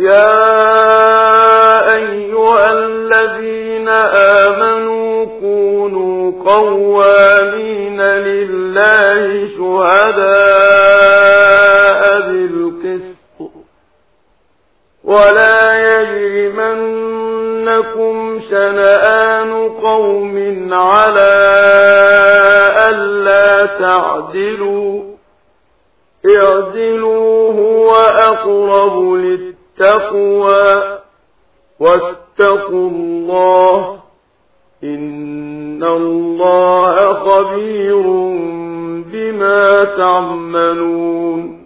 يا أيها الذين آمنوا كونوا قوامين لله شهداء بالقسط ولا يجرمنكم شنآن قوم على ألا تعدلوا اعدلوا هو أقرب للتقوى واتقوا الله إن الله خبير بما تعملون